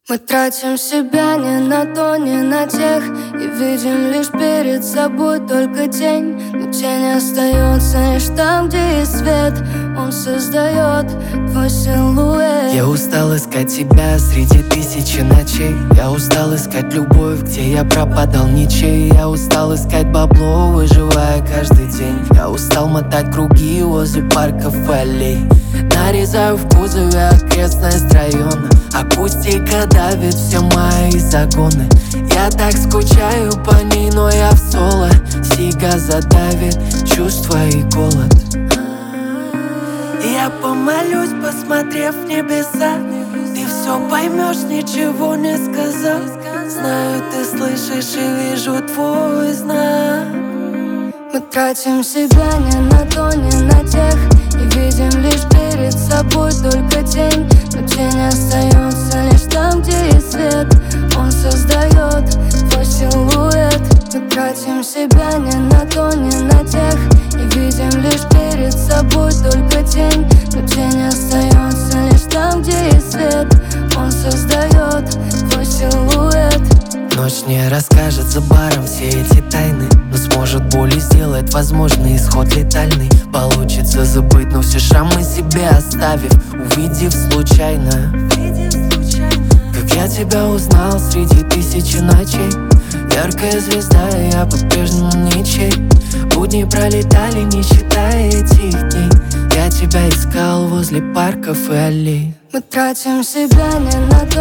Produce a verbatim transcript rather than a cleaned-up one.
Мы тратим себя не на то, не на тех, и видим лишь перед собой только тень. Но тень остается лишь там, где есть свет. Он создает твой силуэт. Я устал искать тебя среди тысячи ночей. Я устал искать любовь, где я пропадал ничей. Я устал искать бабло, выживая каждый день. Я устал мотать круги возле парков и аллей. Нарезаю в кузове окрестность района. Акустика давит все мои загоны. Я так скучаю по ней, но я в соло. Сига задавит чувства и голод. Я помолюсь, посмотрев в небеса. Ты все поймешь, ничего не сказав. Знаю, ты слышишь и вижу твой знак. Мы тратим себя не на то, не на тех, и видим лишь перед собой только тень. Но тень остается лишь там, где есть свет. Он создает твой силуэт. Мы тратим себя не на то, не на тех, и видим лишь перед собой только тень. Но тень остается лишь там, где есть свет. Он создает твой силуэт. Ночь не расскажет за баром все эти тайны, но сможет болью сделать возможный исход летальный. Получится забыть, но все шрамы себе оставив, увидев случайно. Как я тебя узнал среди тысячи ночей. Яркая звезда, и я по-прежнему ничей. Будни пролетали, не считая этих дней. Я тебя искал возле парков и аллей. Мы тратим себя не на